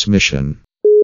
transmission.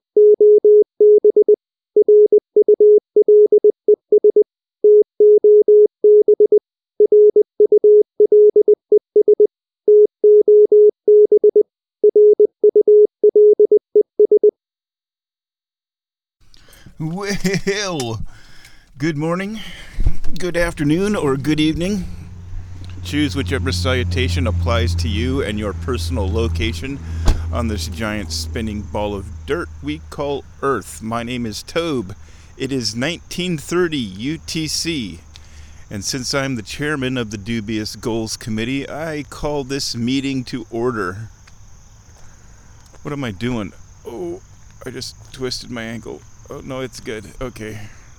Well, good morning, good afternoon, or good evening. Choose whichever salutation applies to you and your personal location on this giant spinning ball of dirt we call Earth. My name is Tobe. It is 1930 UTC. And since I'm the chairman of the Dubious Goals Committee, I call this meeting to order. What am I doing? Oh, I just twisted my ankle. Oh, no, it's good. Okay.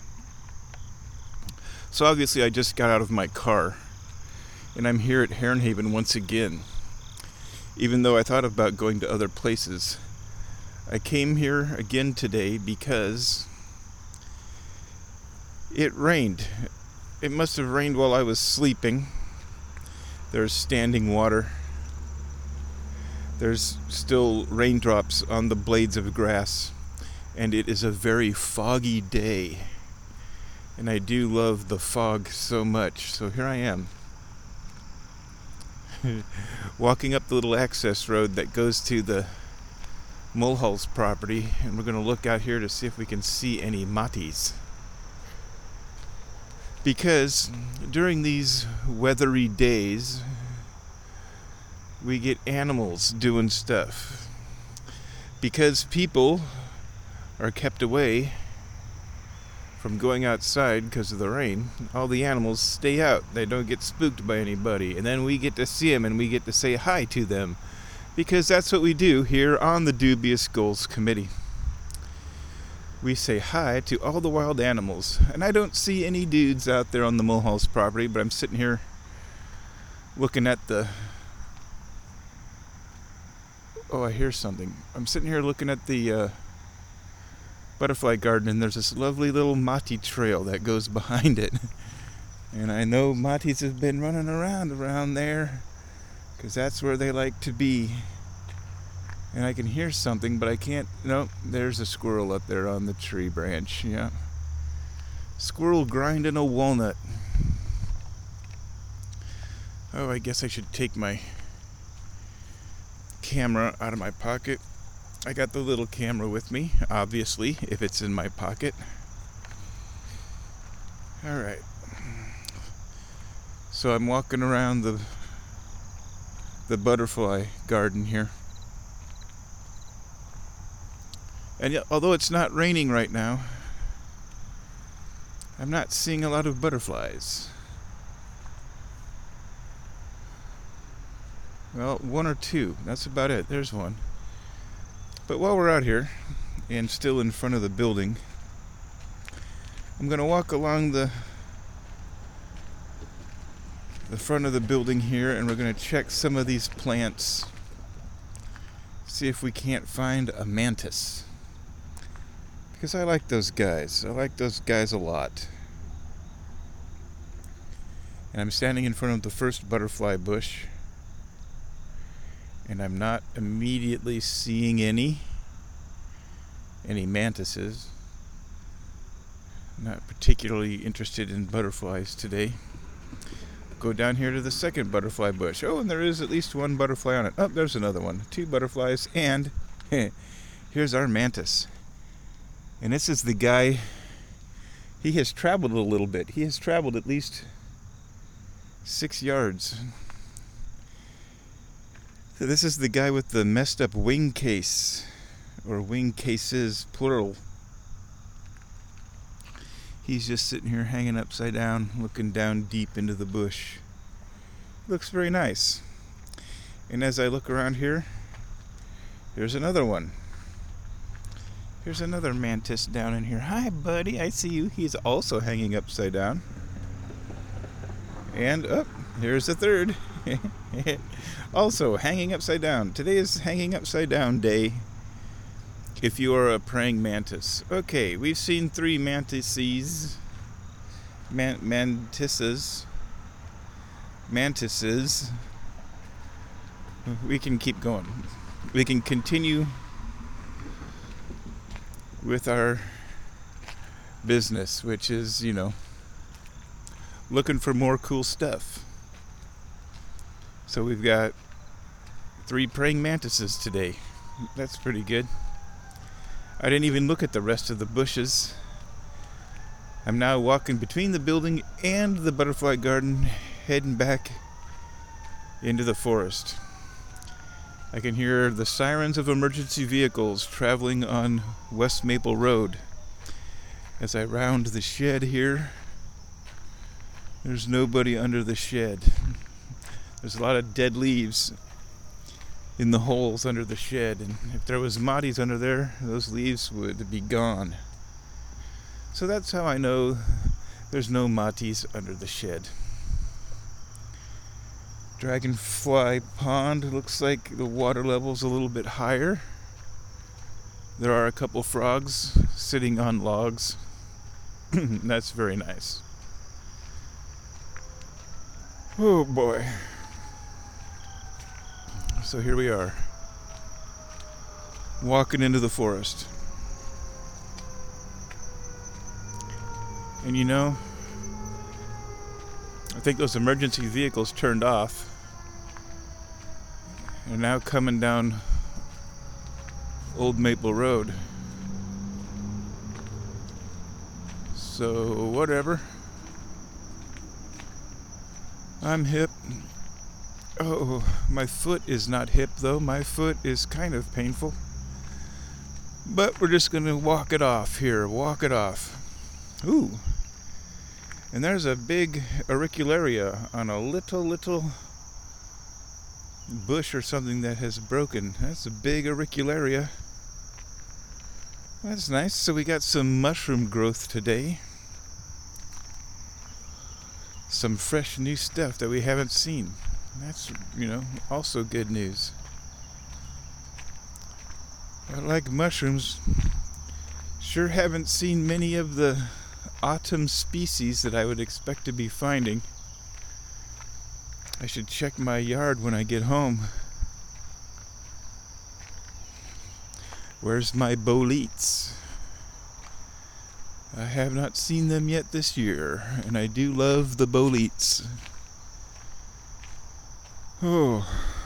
So obviously I just got out of my car, and I'm here at Herrenhaven once again. Even though I thought about going to other places, I came here again today because it rained. It must have rained while I was sleeping. There's standing water. There's still raindrops on the blades of grass. And it is a very foggy day. And I do love the fog so much. So here I am. Walking up the little access road that goes to the Mulhall's property. And we're going to look out here to see if we can see any matis. Because during these weathery days, we get animals doing stuff. Because people are kept away from going outside because of the rain, all the animals stay out. They don't get spooked by anybody. And then we get to see them and we get to say hi to them. Because that's what we do here on the Dubious Goals Committee. We say hi to all the wild animals. And I don't see any dudes out there on the Mulhall's property, but I'm sitting here looking at the... Oh, I hear something. I'm sitting here looking at the butterfly garden, and there's this lovely little mati trail that goes behind it. And I know matis have been running around there because that's where they like to be. And I can hear something, but I can't. Nope, there's a squirrel up there on the tree branch. Yeah, squirrel grinding a walnut. Oh, I guess I should take my camera out of my pocket. I got the little camera with me, obviously, if it's in my pocket. Alright. So I'm walking around the butterfly garden here. And yet, although it's not raining right now, I'm not seeing a lot of butterflies. Well, one or two. That's about it. There's one. But while we're out here, and still in front of the building, I'm going to walk along the front of the building here, and we're going to check some of these plants. See if we can't find a mantis. Because I like those guys. I like those guys a lot. And I'm standing in front of the first butterfly bush. And I'm not immediately seeing any mantises. Not particularly interested in butterflies today. Go down here to the second butterfly bush. Oh, and there is at least one butterfly on it. Oh, there's another one. Two butterflies, and here's our mantis. And this is the guy. He has traveled a little bit. He has traveled at least 6 yards. So this is the guy with the messed up wing case, or wing cases, plural. He's just sitting here hanging upside down, looking down deep into the bush. Looks very nice. And as I look around here, here's another one. Here's another mantis down in here. Hi, buddy, I see you. He's also hanging upside down. And, here's the third. Also hanging upside down. Today is hanging upside down day if you are a praying mantis. Okay, we've seen 3 mantises. Mantises. We can keep going. We can continue with our business, which is, looking for more cool stuff. So we've got 3 praying mantises today. That's pretty good. I didn't even look at the rest of the bushes. I'm now walking between the building and the butterfly garden, heading back into the forest. I can hear the sirens of emergency vehicles traveling on West Maple Road. As I round the shed here, there's nobody under the shed. There's a lot of dead leaves in the holes under the shed, and if there was Matis under there, those leaves would be gone. So that's how I know there's no Matis under the shed. Dragonfly Pond looks like the water level's a little bit higher. There are a couple frogs sitting on logs. That's very nice. Oh boy. So here we are, walking into the forest. And I think those emergency vehicles turned off. They're now coming down Old Maple Road. So, whatever. I'm hip. Oh, my foot is not hip though. My foot is kind of painful. But we're just going to walk it off here. Walk it off. Ooh. And there's a big auricularia on a little bush or something that has broken. That's a big auricularia. That's nice. So we got some mushroom growth today. Some fresh new stuff that we haven't seen. That's, also good news. I like mushrooms. Sure haven't seen many of the autumn species that I would expect to be finding. I should check my yard when I get home. Where's my boletes? I have not seen them yet this year, and I do love the boletes. Oh,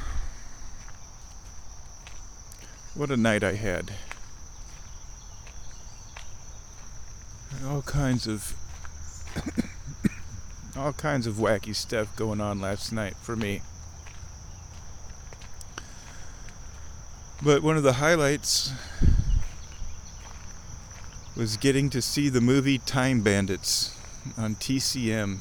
what a night I had. All kinds of wacky stuff going on last night for me. But one of the highlights was getting to see the movie Time Bandits on TCM.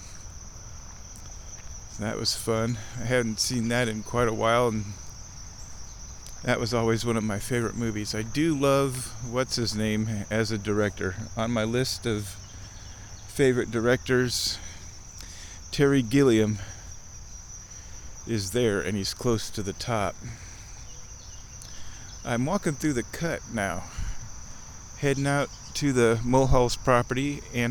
That was fun. I hadn't seen that in quite a while, and that was always one of my favorite movies. I do love what's his name as a director. On my list of favorite directors, Terry Gilliam is there, and he's close to the top. I'm walking through the cut now, heading out to the Mulhall's property, and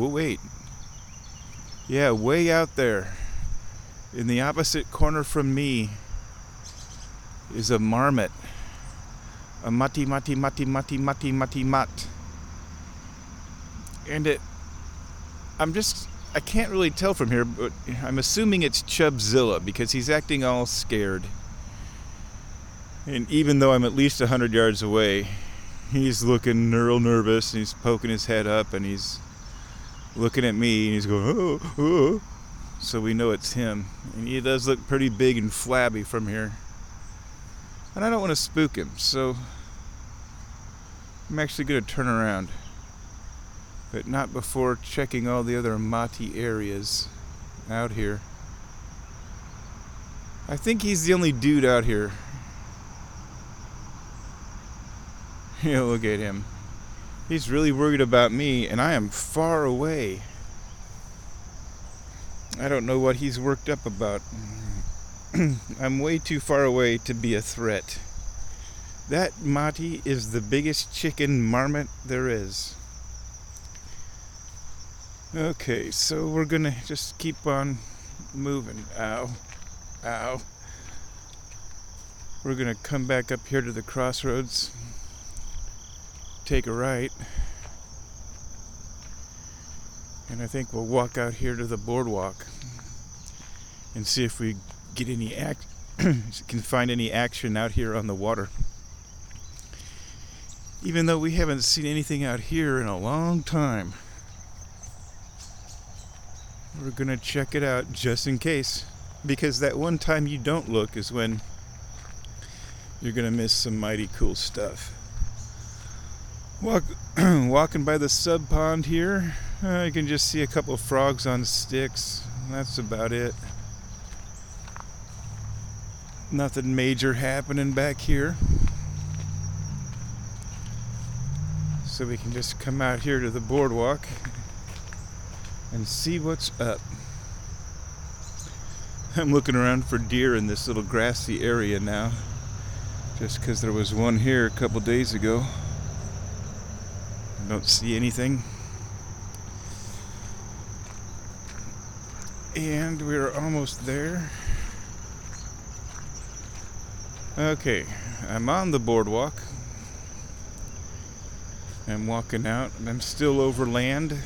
way out there in the opposite corner from me is a marmot, a mat, and I can't really tell from here, but I'm assuming it's Chubzilla because he's acting all scared. And even though I'm at least 100 yards away, he's looking real nervous, and he's poking his head up, and he's looking at me, and he's going, oh, oh. So we know it's him. And he does look pretty big and flabby from here. And I don't want to spook him, so I'm actually going to turn around. But not before checking all the other Mati areas out here. I think he's the only dude out here. Yeah, look at him. He's really worried about me, and I am far away. I don't know what he's worked up about. I'm way too far away to be a threat. That Mati is the biggest chicken marmot there is. Okay, so we're gonna just keep on moving. Ow. Ow. We're gonna come back up here to the crossroads. take a right. And I think we'll walk out here to the boardwalk and see if we get any can find any action out here on the water. Even though we haven't seen anything out here in a long time. We're gonna check it out just in case. Because that one time you don't look is when you're gonna miss some mighty cool stuff. Walking by the sub pond here, you can just see a couple of frogs on sticks. That's about it. Nothing major happening back here. So we can just come out here to the boardwalk and see what's up. I'm looking around for deer in this little grassy area now, just because there was one here a couple days ago. I don't see anything. And we're almost there. Okay, I'm on the boardwalk. I'm walking out. I'm still over land.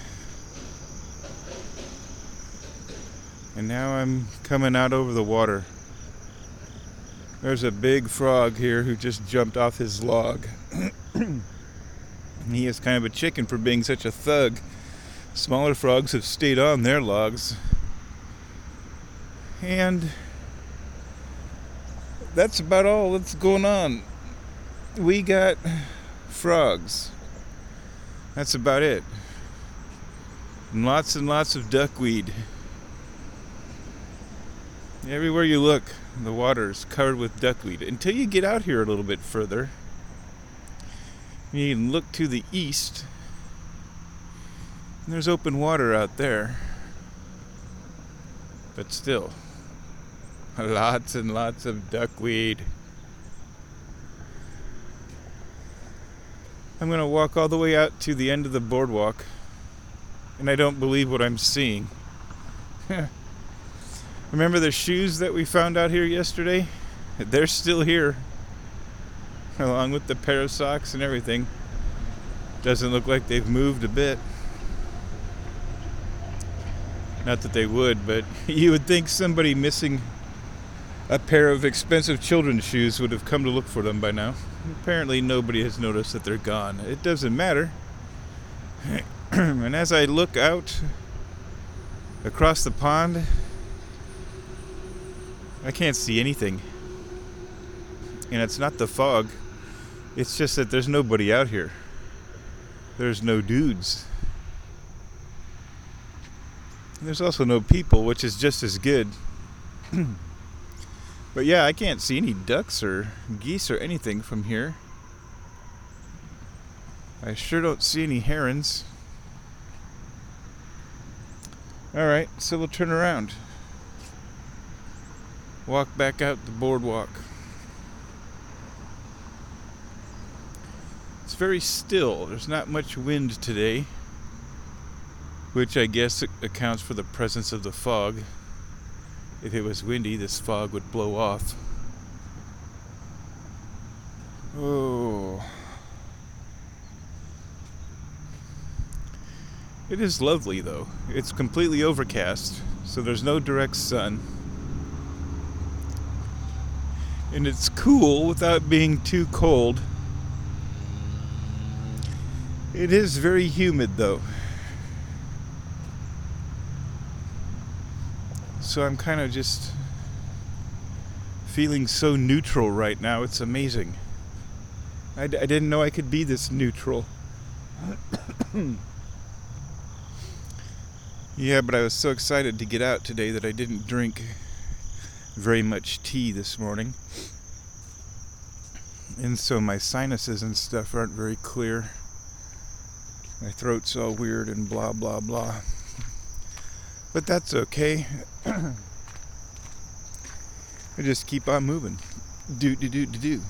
And now I'm coming out over the water. There's a big frog here who just jumped off his log. He is kind of a chicken for being such a thug. Smaller frogs have stayed on their logs. And that's about all that's going on. We got frogs. That's about it. And lots of duckweed. Everywhere you look, the water is covered with duckweed. Until you get out here a little bit further, you can look to the east. And there's open water out there. But still, lots and lots of duckweed. I'm going to walk all the way out to the end of the boardwalk, and I don't believe what I'm seeing. Remember the shoes that we found out here yesterday? They're still here, along with the pair of socks and everything. Doesn't look like they've moved a bit. Not that they would, but you would think somebody missing a pair of expensive children's shoes would have come to look for them by now. Apparently nobody has noticed that they're gone. It doesn't matter. And as I look out across the pond, I can't see anything. And it's not the fog. It's just that there's nobody out here. There's no dudes. And there's also no people, which is just as good. But yeah, I can't see any ducks or geese or anything from here. I sure don't see any herons. Alright, so we'll turn around. Walk back out the boardwalk. It's very still. There's not much wind today, which I guess accounts for the presence of the fog. If it was windy, this fog would blow off. Oh. It is lovely, though. It's completely overcast, so there's no direct sun. And it's cool without being too cold. It is very humid, though. So I'm kind of just feeling so neutral right now. It's amazing. I didn't know I could be this neutral. Yeah, but I was so excited to get out today that I didn't drink very much tea this morning. And so my sinuses and stuff aren't very clear. My throat's all weird and blah, blah, blah. But that's okay. I just keep on moving. Do.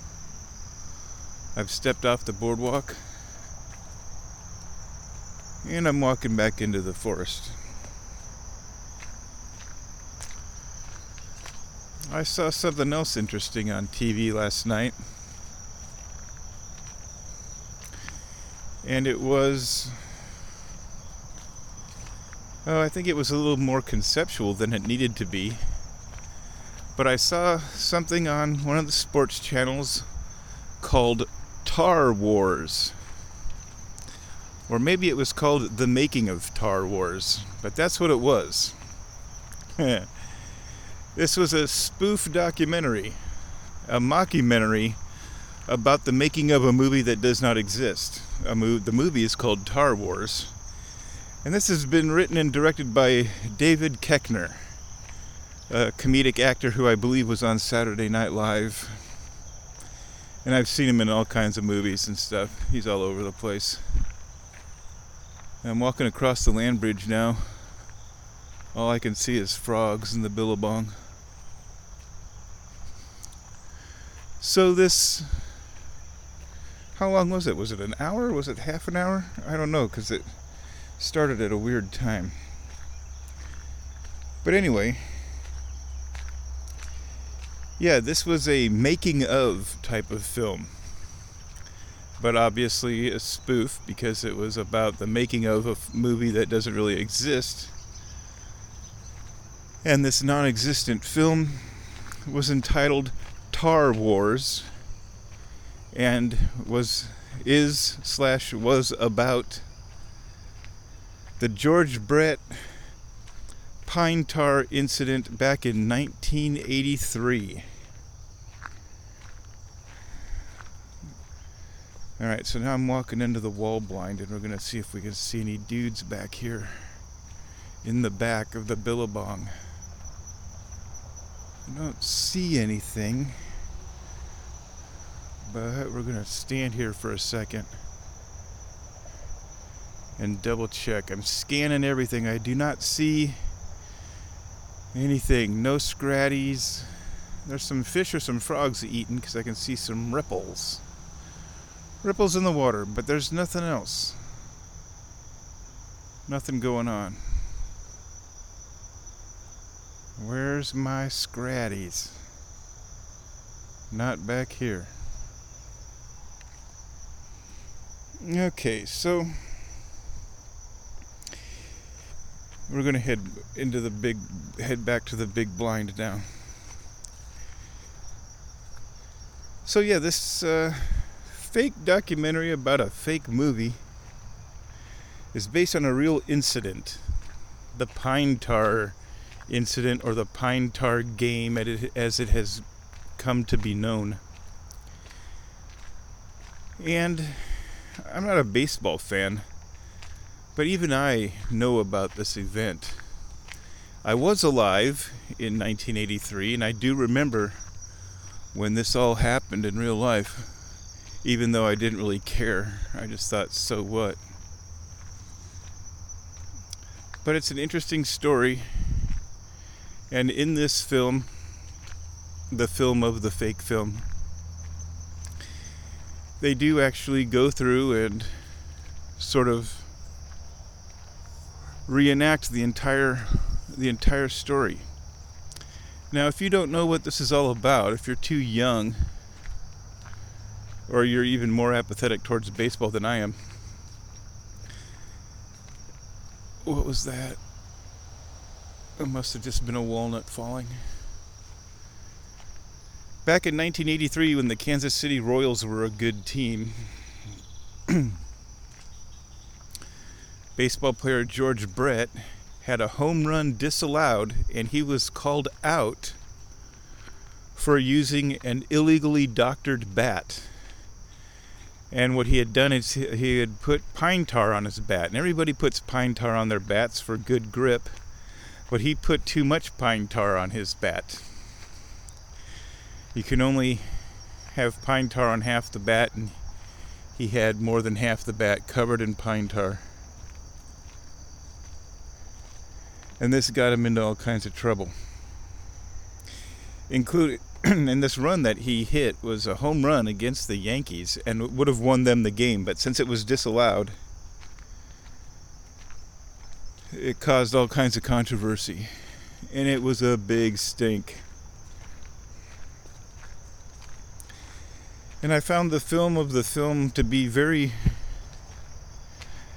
I've stepped off the boardwalk. And I'm walking back into the forest. I saw something else interesting on TV last night. And it was, I think it was a little more conceptual than it needed to be. But I saw something on one of the sports channels called Tar Wars. Or maybe it was called The Making of Tar Wars. But that's what it was. This was a spoof documentary, a mockumentary about the making of a movie that does not exist. The movie is called Tar Wars. And this has been written and directed by David Koechner, a comedic actor who I believe was on Saturday Night Live. And I've seen him in all kinds of movies and stuff. He's all over the place. I'm walking across the land bridge now. All I can see is frogs in the billabong. So this, how long was it? Was it an hour? Was it half an hour? I don't know, because it started at a weird time. But anyway, yeah, this was a making of type of film. But obviously a spoof, because it was about the making of a movie that doesn't really exist. And this non-existent film was entitled Tar Wars, and was about the George Brett pine tar incident back in 1983. Alright, so now I'm walking into the wall blind, and we're going to see if we can see any dudes back here in the back of the billabong. I don't see anything, but we're going to stand here for a second and double check. I'm scanning everything. I do not see anything. No scratties. There's some fish or some frogs eating, because I can see some ripples. Ripples in the water, but there's nothing else. Nothing going on. Where's my scratties? Not back here. Okay, so we're gonna head back to the big blind now. So yeah, this fake documentary about a fake movie is based on a real incident, the pine tar incident, or the pine tar game as it has come to be known. And I'm not a baseball fan, but even I know about this event. I was alive in 1983, and I do remember when this all happened in real life, even though I didn't really care. I just thought, so what? But it's an interesting story. And in this film, the film of the fake film, they do actually go through and sort of reenact the entire story. Now, if you don't know what this is all about, if you're too young, or you're even more apathetic towards baseball than I am, what was that? It must have just been a walnut falling. Back in 1983, when the Kansas City Royals were a good team, baseball player George Brett had a home run disallowed, and he was called out for using an illegally doctored bat. And what he had done is he had put pine tar on his bat. And everybody puts pine tar on their bats for good grip, but he put too much pine tar on his bat. You can only have pine tar on half the bat, and he had more than half the bat covered in pine tar. And this got him into all kinds of trouble. Including, and this run that he hit was a home run against the Yankees and would have won them the game, but since it was disallowed, it caused all kinds of controversy, and it was a big stink. And I found the film of the film to be very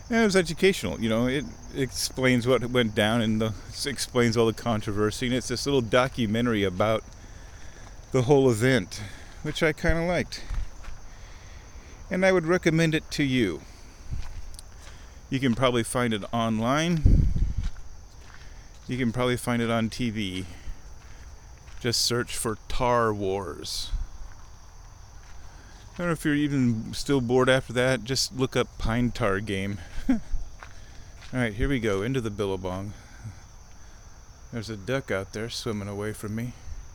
And it was educational. It explains what went down and explains all the controversy. And it's this little documentary about the whole event, which I kind of liked. And I would recommend it to you. You can probably find it online. You can probably find it on TV. Just search for Tar Wars. I don't know if you're even still bored after that. Just look up Pine Tar Game. Alright, here we go. Into the Billabong. There's a duck out there swimming away from me.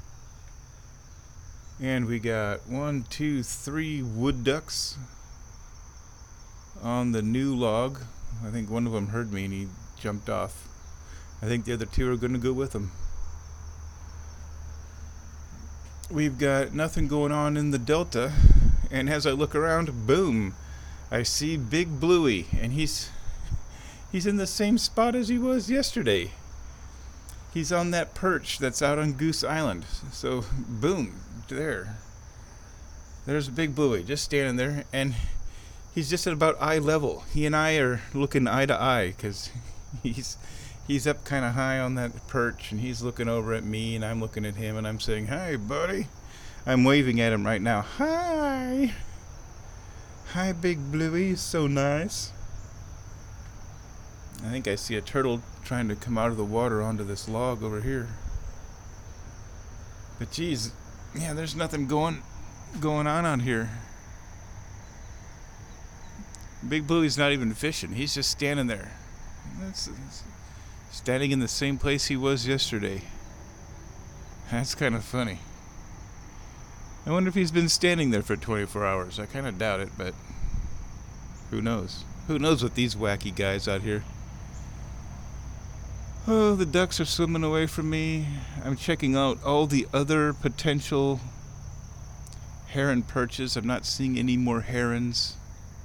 And we got 1, 2, 3 wood ducks on the new log. I think one of them heard me and he jumped off. I think the other two are going to go with him. We've got nothing going on in the Delta. And as I look around, boom, I see Big Bluey. And he's in the same spot as he was yesterday. He's on that perch that's out on Goose Island. So, boom, there's Big Bluey just standing there. And he's just at about eye level. He and I are looking eye to eye because he's up kind of high on that perch. And he's looking over at me and I'm looking at him and I'm saying, "Hi, buddy." I'm waving at him right now. Hi. Hi, Big Bluey. So nice. I think I see a turtle trying to come out of the water onto this log over here. But geez, yeah, there's nothing going on here. Big Bluey's not even fishing. He's just standing there. Standing in the same place he was yesterday. That's kind of funny. I wonder if he's been standing there for 24 hours. I kind of doubt it, but who knows? Who knows with these wacky guys out here? Oh, the ducks are swimming away from me. I'm checking out all the other potential heron perches. I'm not seeing any more herons.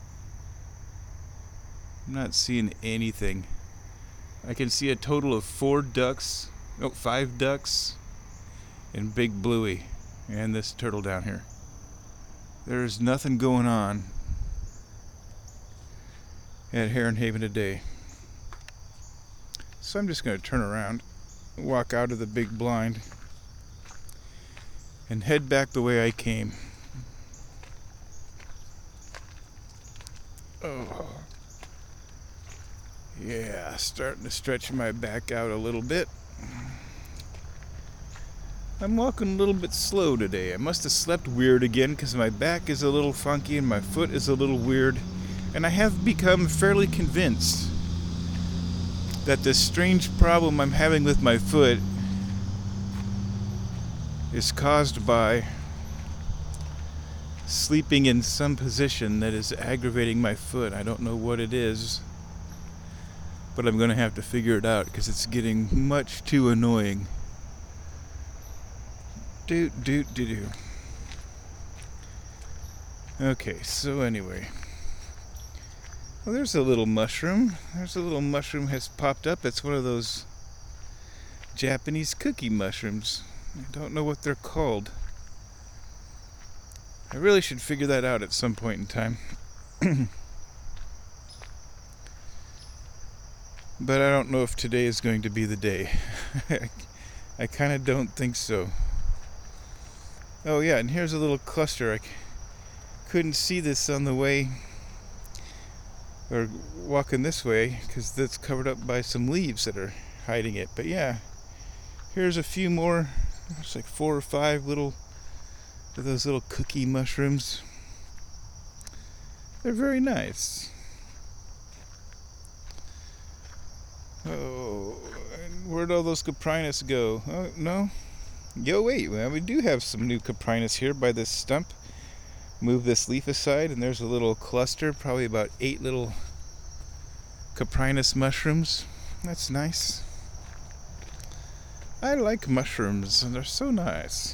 I'm not seeing anything. I can see a total of 5 ducks, and Big Bluey. And this turtle down here. There's nothing going on at Heron Haven today. So I'm just going to turn around, walk out of the big blind, and head back the way I came. Oh. Yeah, starting to stretch my back out a little bit. I'm walking a little bit slow today. I must have slept weird again because my back is a little funky and my foot is a little weird. And I have become fairly convinced that this strange problem I'm having with my foot is caused by sleeping in some position that is aggravating my foot. I don't know what it is, but I'm going to have to figure it out because it's getting much too annoying. Okay, so anyway. Well, there's a little mushroom. Has popped up. It's one of those Japanese cookie mushrooms. I don't know what they're called. I really should figure that out at some point in time. But I don't know if today is going to be the day. I kind of don't think so. Oh yeah, and here's a little cluster. I couldn't see this on the way, or walking this way, because that's covered up by some leaves that are hiding it. But yeah, here's a few more. There's like 4 or 5 little of those little cookie mushrooms. They're very nice. Oh, and where'd all those Coprinus go? Oh, no. Yo, wait, well, we do have some new Coprinus here by this stump. Move this leaf aside, and there's a little cluster, probably about 8 little Coprinus mushrooms. That's nice. I like mushrooms, and they're so nice.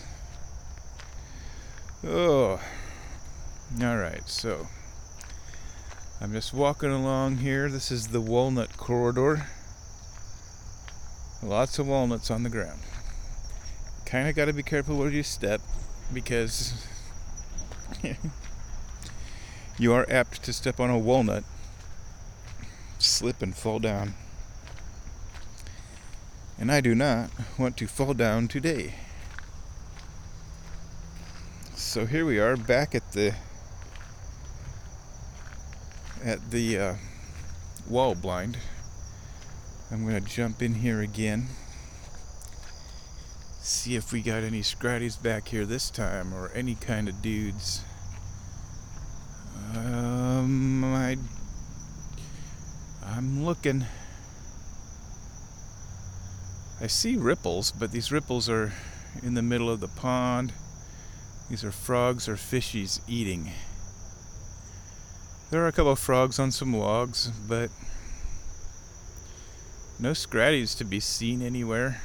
Oh, alright, so I'm just walking along here. This is the walnut corridor. Lots of walnuts on the ground. Kind of got to be careful where you step, because you are apt to step on a walnut. slip and fall down. And I do not want to fall down today. So here we are back at the wall blind. I'm going to jump in here again. See if we got any scratties back here this time, or any kind of dudes. I'm looking. I see ripples, but these ripples are in the middle of the pond. These are frogs or fishies eating. There are a couple of frogs on some logs, but no scratties to be seen anywhere.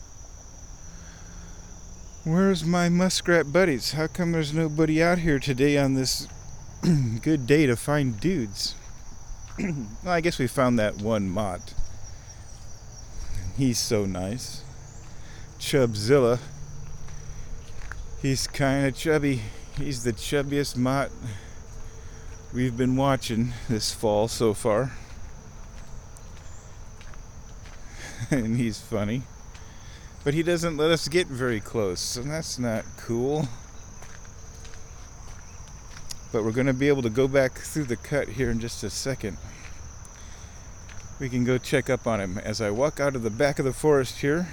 Where's my muskrat buddies? How come there's nobody out here today on this good day to find dudes? Well, I guess we found that one mott. He's so nice. Chubzilla. He's kind of chubby. He's the chubbiest mott we've been watching this fall so far. And he's funny. But he doesn't let us get very close, and that's not cool. But we're going to be able to go back through the cut here in just a second. We can go check up on him. As I walk out of the back of the forest here,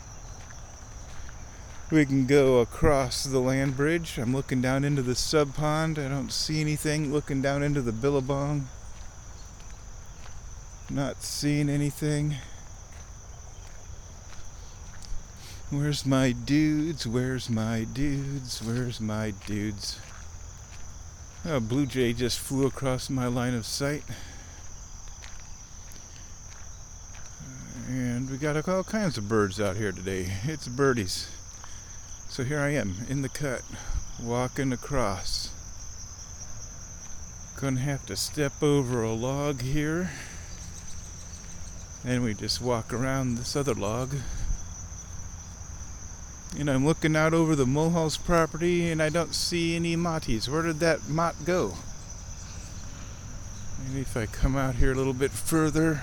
we can go across the land bridge. I'm looking down into the sub pond. I don't see anything. Looking down into the billabong. Not seeing anything. Where's my dudes? Where's my dudes? Where's my dudes? Oh, a blue jay just flew across my line of sight. And we got all kinds of birds out here today. It's birdies. So here I am in the cut, walking across. Gonna have to step over a log here. And we just walk around this other log. And I'm looking out over the Mulhall's property, and I don't see any motties. Where did that mott go? Maybe if I come out here a little bit further.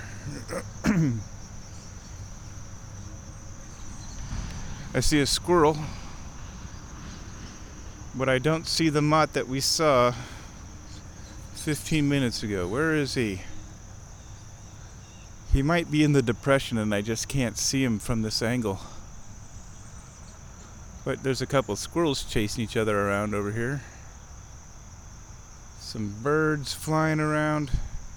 I see a squirrel, but I don't see the mott that we saw 15 minutes ago. Where is he? He might be in the depression, and I just can't see him from this angle. But there's a couple of squirrels chasing each other around over here. Some birds flying around.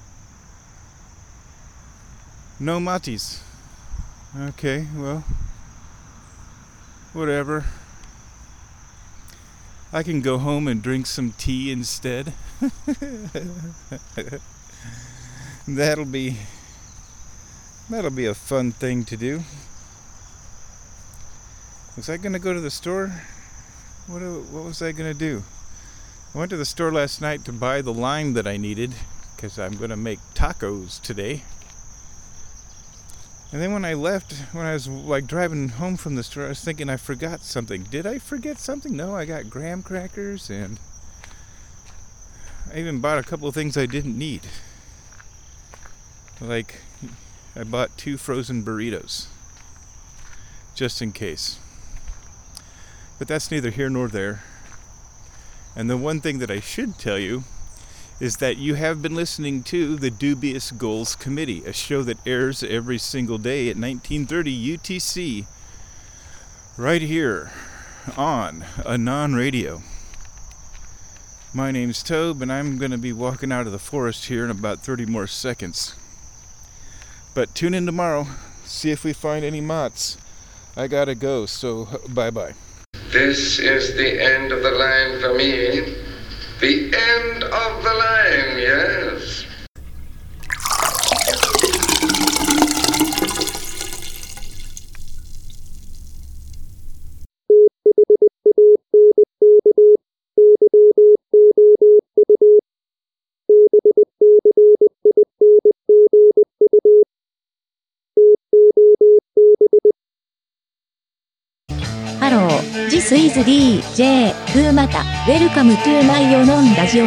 No motties. Okay, well, whatever. I can go home and drink some tea instead. That'll be a fun thing to do. Was I going to go to the store? What was I going to do? I went to the store last night to buy the lime that I needed, because I'm going to make tacos today. And then when I left, when I was like driving home from the store, I was thinking I forgot something. Did I forget something? No, I got graham crackers, and I even bought a couple of things I didn't need. Like, I bought 2 frozen burritos, just in case. But that's neither here nor there. And the one thing that I should tell you is that you have been listening to the Dubious Goals Committee, a show that airs every single day at 1930 UTC, right here on Anon Radio. My name's Tobe, and I'm going to be walking out of the forest here in about 30 more seconds. But tune in tomorrow, see if we find any motts. I gotta go, so bye-bye. This is the end of the line for me. The end of the line, yes. Hello, this is DJ Kumata. Welcome to my Anon Radio.